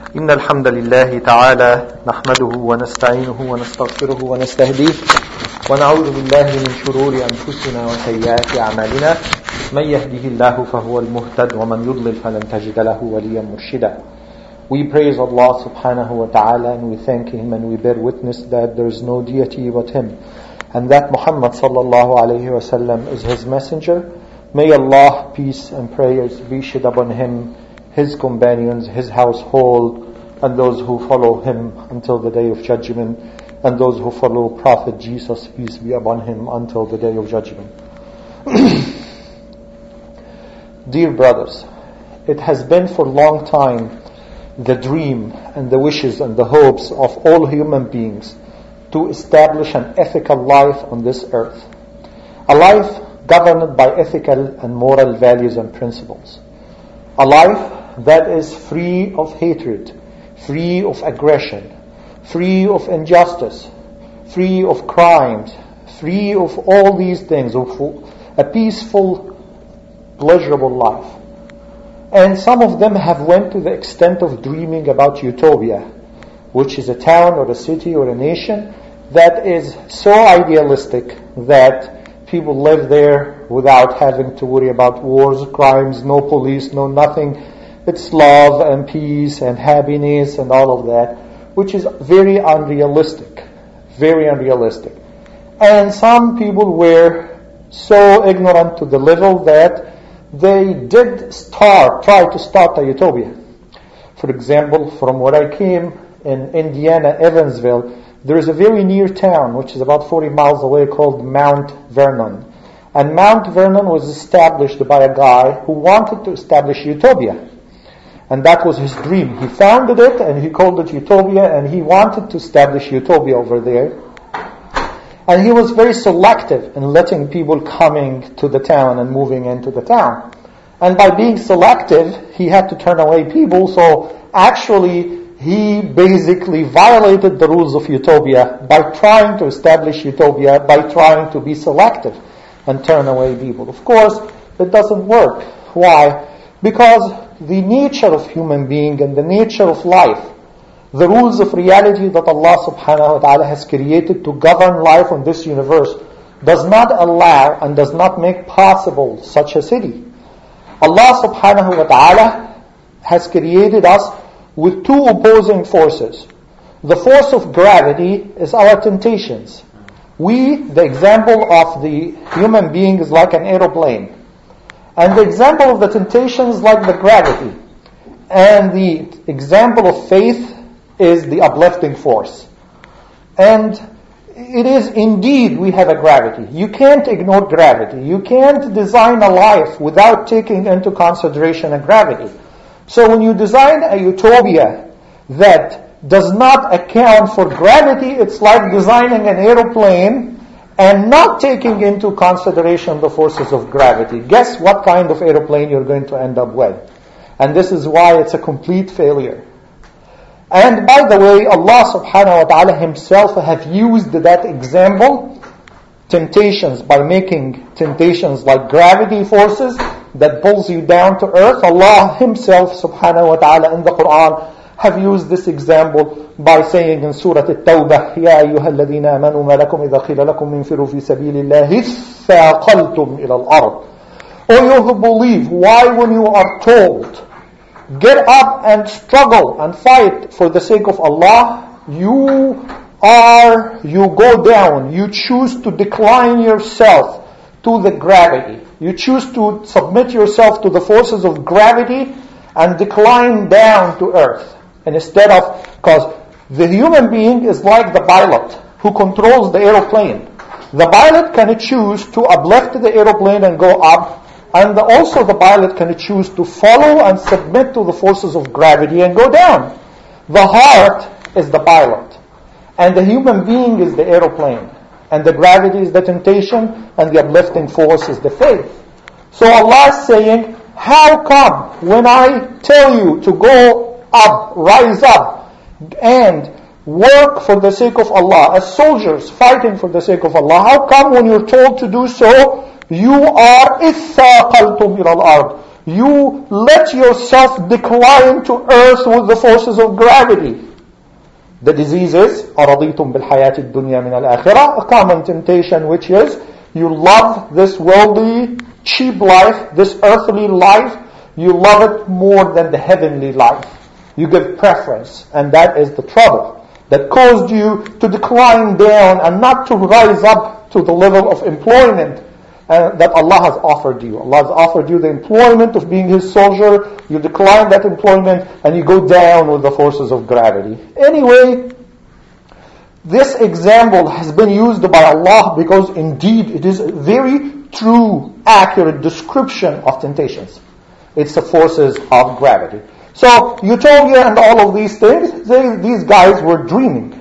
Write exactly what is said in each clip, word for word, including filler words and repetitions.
إن الحمد لله تعالى نحمده ونستعينه ونستغفره ونستهديه ونعوذ بالله من شرور أنفسنا وسيئات أعمالنا من يهده الله فهو المهتد ومن يضلل فلن تجد له وليا مرشدا. We praise Allah subhanahu wa ta'ala and we thank Him and we bear witness that there is no deity but Him and that Muhammad sallallahu alayhi wa sallam is His messenger. May Allah, peace and prayers be shed upon Him, His companions, His household, and those who follow Him until the day of judgment, and those who follow Prophet Jesus, peace be upon Him, until the day of judgment. Dear brothers, it has been for a long time the dream and the wishes and the hopes of all human beings to establish an ethical life on this earth. A life governed by ethical and moral values and principles. A life that is free of hatred, free of aggression, free of injustice, free of crimes, free of all these things, of a peaceful, pleasurable life. And some of them have went to the extent of dreaming about utopia, which is a town or a city or a nation that is so idealistic that people live there without having to worry about wars, crimes, no police, no nothing. It's love and peace and happiness and all of that, which is very unrealistic, very unrealistic. And some people were so ignorant to the level that they did start, try to start a utopia. For example, from where I came in Indiana, Evansville, there is a very near town, which is about forty miles away, called Mount Vernon. And Mount Vernon was established by a guy who wanted to establish utopia. And that was his dream. He founded it and he called it Utopia, and he wanted to establish utopia over there. And he was very selective in letting people coming to the town and moving into the town. And by being selective, he had to turn away people, so actually he basically violated the rules of utopia by trying to establish utopia, by trying to be selective and turn away people. Of course, it doesn't work. Why? Because the nature of human being and the nature of life, the rules of reality that Allah subhanahu wa ta'ala has created to govern life on this universe, does not allow and does not make possible such a city. Allah subhanahu wa ta'ala has created us with two opposing forces. The force of gravity is our temptations. We, the example of the human being is like an aeroplane. And the example of the temptation is like the gravity. And the example of faith is the uplifting force. And it is indeed we have a gravity. You can't ignore gravity. You can't design a life without taking into consideration a gravity. So when you design a utopia that does not account for gravity, it's like designing an aeroplane and not taking into consideration the forces of gravity. Guess what kind of aeroplane you're going to end up with. And this is why it's a complete failure. And by the way, Allah subhanahu wa ta'ala Himself have used that example, temptations, by making temptations like gravity forces that pulls you down to earth. Allah Himself subhanahu wa ta'ala in the Quran have used this example by saying in Surah At-Tawbah, يَا أَيُّهَا الَّذِينَ آمَنُوا مَا لَكُمْ إِذَا قِيلَ لَكُمْ انفِرُوا فِي سَبِيلِ اللَّهِ اثَّاقَلْتُمْ إِلَى الْأَرْضِ. O you who believe, why when you are told, get up and struggle and fight for the sake of Allah, you are, you go down, you choose to decline yourself to the gravity. You choose to submit yourself to the forces of gravity and decline down to earth. And instead of, because the human being is like the pilot who controls the aeroplane. The pilot can choose to uplift the aeroplane and go up, and the, also the pilot can choose to follow and submit to the forces of gravity and go down. The heart is the pilot, and the human being is the aeroplane, and the gravity is the temptation, and the uplifting force is the faith. So Allah is saying, how come when I tell you to go up, rise up, and work for the sake of Allah, as soldiers fighting for the sake of Allah, how come when you're told to do so, you are إِثَّاقَلْتُمْ إِلَى الْأَرْضِ, You let yourself decline to earth with the forces of gravity. The disease is أَرَضِيتُمْ بِالْحَيَاةِ الدُّنْيَا مِنَ الْآخِرَةِ, a common temptation, which is you love this worldly, cheap life, this earthly life. You love it more than the heavenly life. You give preference, and that is the trouble that caused you to decline down and not to rise up to the level of employment uh, that Allah has offered you. Allah has offered you the employment of being His soldier. You decline that employment and you go down with the forces of gravity. Anyway, this example has been used by Allah because indeed it is a very true, accurate description of temptations. It's the forces of gravity. So, utopia and all of these things, they, these guys were dreaming.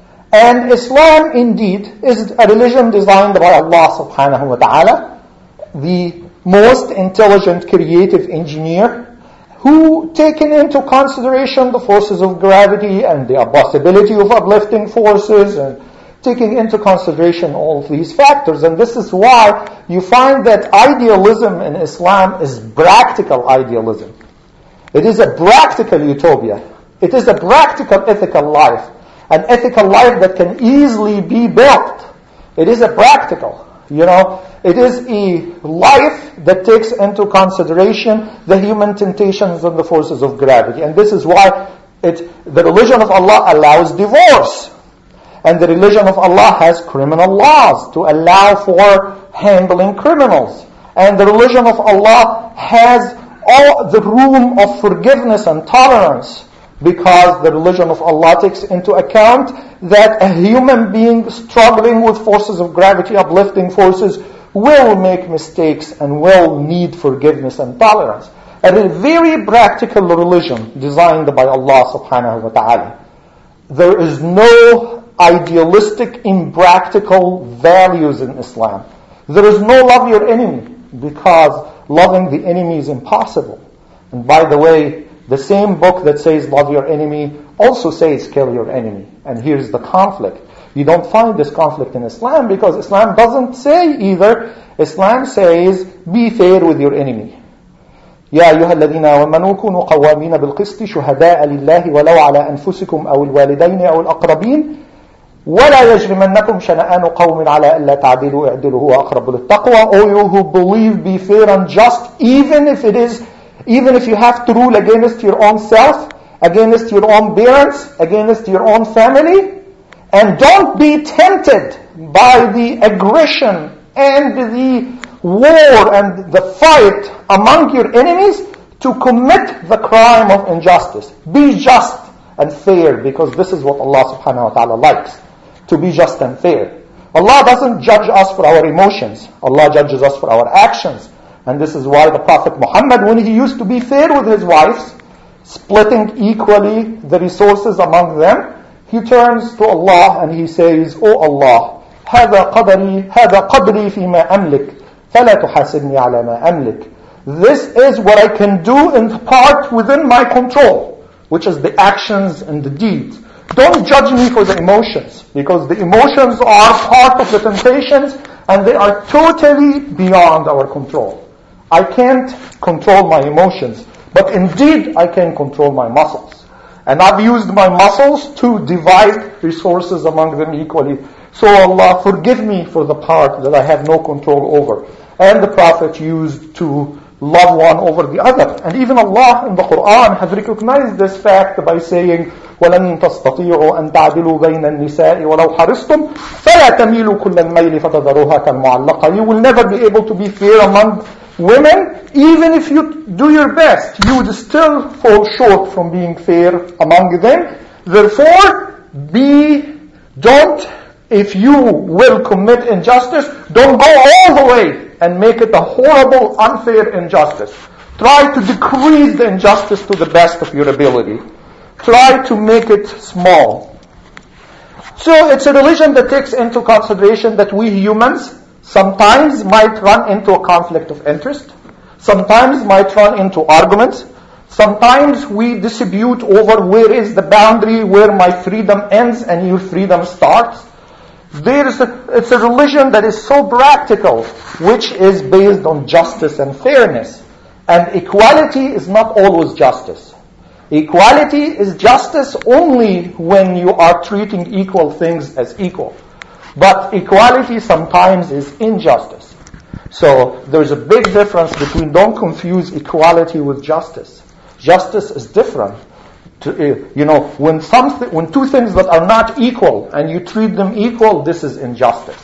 And Islam indeed is a religion designed by Allah subhanahu wa ta'ala, the most intelligent, creative engineer, who taken into consideration the forces of gravity and the possibility of uplifting forces, and taking into consideration all of these factors. And this is why you find that idealism in Islam is practical idealism. It is a practical utopia. It is a practical ethical life. An ethical life that can easily be built. It is a practical, you know, it is a life that takes into consideration the human temptations and the forces of gravity. And this is why it, the religion of Allah allows divorce. And the religion of Allah has criminal laws to allow for handling criminals. And the religion of Allah has all the room of forgiveness and tolerance, because the religion of Allah takes into account that a human being struggling with forces of gravity, uplifting forces, will make mistakes and will need forgiveness and tolerance. A very practical religion designed by Allah subhanahu wa ta'ala. There is no idealistic, impractical values in Islam. There is no love your enemy, because loving the enemy is impossible. And by the way, the same book that says love your enemy also says kill your enemy. And here's the conflict. You don't find this conflict in Islam because Islam doesn't say either. Islam says be fair with your enemy. يا أيها الذين آمنوا كونوا قوامين بالقسط شهداء لله ولو على أنفسكم أو الوالدين أو الأقربين ولا يجرمنكم شنآن قوم على ألا تعدلوا اعدلوا هو أقرب للتقوى. O you who believe, be fair and just, even if it is, even if you have to rule against your own self, against your own parents, against your own family, and don't be tempted by the aggression and the war and the fight among your enemies to commit the crime of injustice. Be just and fair, because this is what Allah subhanahu wa ta'ala likes. To be just and fair. Allah doesn't judge us for our emotions. Allah judges us for our actions. And this is why the Prophet Muhammad, when he used to be fair with his wives, splitting equally the resources among them, he turns to Allah and he says, "O Allah, هذا قدري هذا قدري فيما أملك فلا تحاسبني على ما أملك." This is what I can do in part within my control, which is the actions and the deeds. Don't judge me for the emotions, because the emotions are part of the temptations and they are totally beyond our control. I can't control my emotions, but indeed I can control my muscles. And I've used my muscles to divide resources among them equally. So Allah, forgive me for the part that I have no control over. And the Prophet used to love one over the other. And even Allah in the Quran has recognized this fact by saying, وَلَن تَسْتَطِيعُوا أَن تَعْدِلُوا بَيْنَ النِّسَاءِ وَلَوْ حَرِصْتُمْ فَلَا تَمِيلُوا كُلَّ الْمَيْلِ فَتَذَرُوهَا كَالْمُعَلَّقَةِ. You will never be able to be fair among women. Even if you do your best, you would still fall short from being fair among them. Therefore, be, don't, if you will commit injustice, don't go all the way and make it a horrible, unfair injustice. Try to decrease the injustice to the best of your ability. Try to make it small. So it's a religion that takes into consideration that we humans sometimes might run into a conflict of interest, sometimes might run into arguments, sometimes we dispute over where is the boundary where my freedom ends and your freedom starts. There is a, it's a religion that is so practical, which is based on justice and fairness. And equality is not always justice. Equality is justice only when you are treating equal things as equal. But equality sometimes is injustice. So there's a big difference between, don't confuse equality with justice. Justice is different. To, you know, when something, when two things that are not equal and you treat them equal, this is injustice.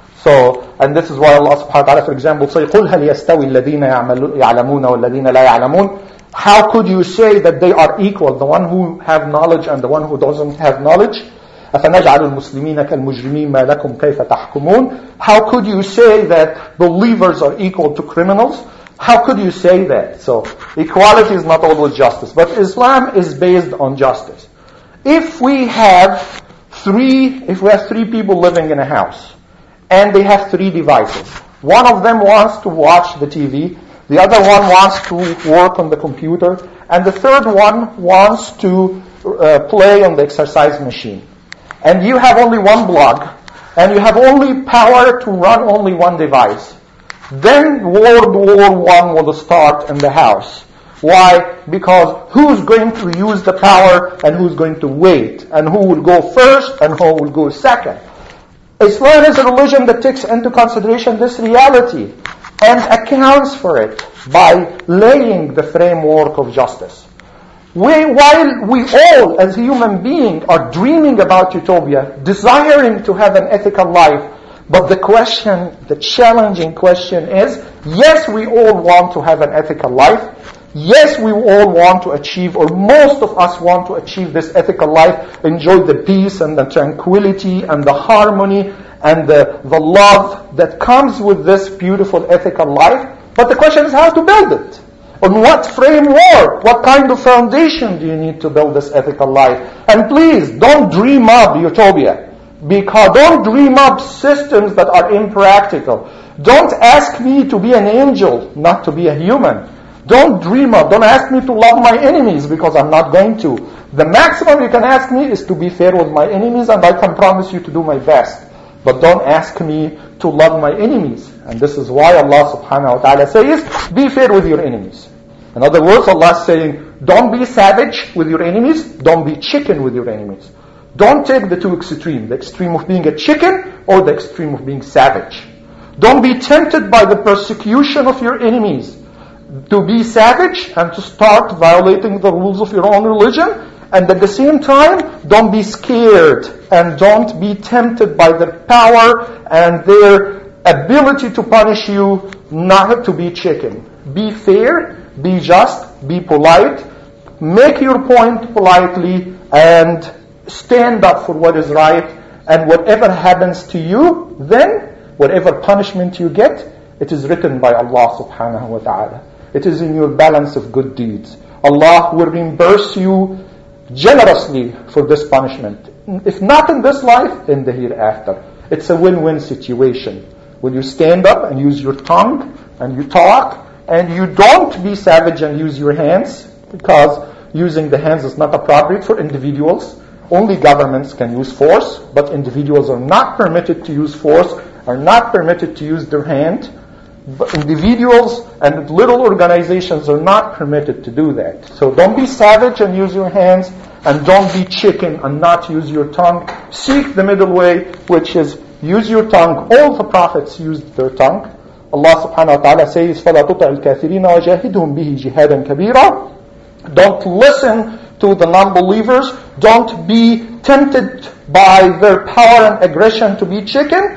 So, and this is why Allah subhanahu wa ta'ala, for example, say, قُلْ هَلْ يَسْتَوِي الَّذِينَ يَعْلَمُونَ وَالَّذِينَ لَا يَعْلَمُونَ. How could you say that they are equal, the one who have knowledge and the one who doesn't have knowledge? أَفَنَجْعَلُ الْمُسْلِمِينَ كَالْمُجْرِمِينَ مَا لَكُمْ كَيْفَ تَحْكُمُونَ. How could you say that believers are equal to criminals? How could you say that? So, equality is not always justice. But Islam is based on justice. If we have three, if we have three people living in a house, and they have three devices, one of them wants to watch the T V, the other one wants to work on the computer, and the third one wants to uh, play on the exercise machine. And you have only one blog, and you have only power to run only one device. Then World War One will start in the house. Why? Because who's going to use the power and who's going to wait? And who will go first and who will go second? Islam is a religion that takes into consideration this reality and accounts for it by laying the framework of justice. We, while we all, as human beings, are dreaming about utopia, desiring to have an ethical life, but the question, the challenging question is, yes, we all want to have an ethical life. Yes, we all want to achieve, or most of us want to achieve this ethical life, enjoy the peace and the tranquility and the harmony and the, the love that comes with this beautiful ethical life. But the question is how to build it. On what framework, what kind of foundation do you need to build this ethical life? And please, don't dream up utopia. Because don't dream up systems that are impractical. Don't ask me to be an angel, not to be a human. Don't dream up. Don't ask me to love my enemies, because I'm not going to. The maximum you can ask me is to be fair with my enemies, and I can promise you to do my best. But don't ask me to love my enemies. And this is why Allah subhanahu wa ta'ala says, be fair with your enemies. In other words, Allah is saying, don't be savage with your enemies, don't be chicken with your enemies. Don't take the two extremes, the extreme of being a chicken or the extreme of being savage. Don't be tempted by the persecution of your enemies to be savage and to start violating the rules of your own religion. And at the same time, don't be scared and don't be tempted by their power and their ability to punish you not to be chicken. Be fair, be just, be polite, make your point politely, and stand up for what is right. And whatever happens to you, then whatever punishment you get, it is written by Allah subhanahu wa ta'ala. It is in your balance of good deeds. Allah will reimburse you generously for this punishment. If not in this life, in the hereafter. It's a win-win situation. When you stand up and use your tongue and you talk, and you don't be savage and use your hands, because using the hands is not appropriate for individuals. Only governments can use force, but individuals are not permitted to use force, are not permitted to use their hand. But individuals and little organizations are not permitted to do that. So don't be savage and use your hands, and don't be chicken and not use your tongue. Seek the middle way, which is use your tongue. All the prophets used their tongue. Allah subhanahu wa ta'ala says, فَلَا تُطِعِ الْكَافِرِينَ وَجَاهِدْهُمْ بِهِ جِهَادًا كَبِيرًا. Don't listen to the non-believers. Don't be tempted by their power and aggression to be chicken.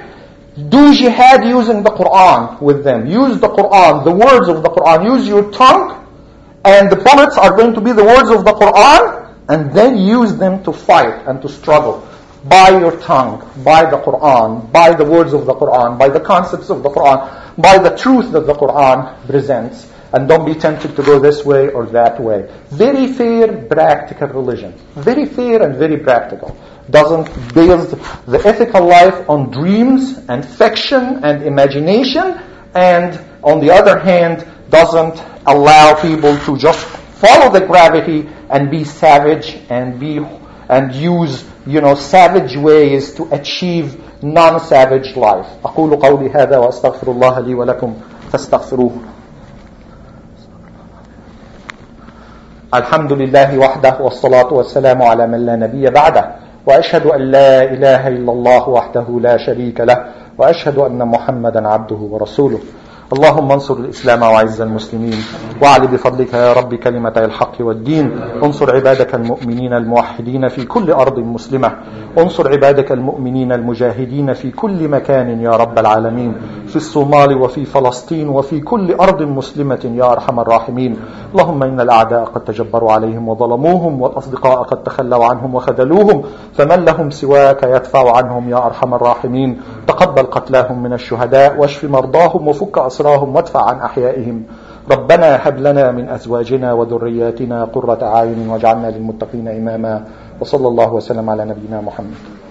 Do jihad using the Quran with them. Use the Quran, the words of the Quran. Use your tongue, and the bullets are going to be the words of the Quran, and then use them to fight and to struggle. By your tongue, by the Quran, by the words of the Quran, by the concepts of the Quran, by the truth that the Quran presents. And don't be tempted to go this way or that way. Very fair, practical religion. Very fair and very practical. Doesn't build the ethical life on dreams and fiction and imagination. And on the other hand, doesn't allow people to just follow the gravity and be savage and be and use, you know, savage ways to achieve non-savage life. أقول قولي هذا وأستغفر الله لي ولكم فاستغفروه. الحمد لله وحده والصلاة والسلام على من لا نبي بعده وأشهد أن لا إله إلا الله وحده لا شريك له وأشهد أن محمدا عبده ورسوله. اللهم انصر الإسلام وعز المسلمين وعلي بفضلك يا رب كلمة الحق والدين. انصر عبادك المؤمنين الموحدين في كل أرض مسلمة. انصر عبادك المؤمنين المجاهدين في كل مكان يا رب العالمين، في الصومال وفي فلسطين وفي كل أرض مسلمة يا أرحم الراحمين. اللهم إن الأعداء قد تجبروا عليهم وظلموهم، والأصدقاء قد تخلوا عنهم وخذلوهم، فمن لهم سواك يدفع عنهم يا أرحم الراحمين. تقبل قتلاهم من الشهداء واشف مرضاهم وفك أسراهم وادفع عن أحيائهم. ربنا هب لنا من أزواجنا وذرياتنا قرة أعين واجعلنا للمتقين إماما. وصلى الله وسلم على نبينا محمد.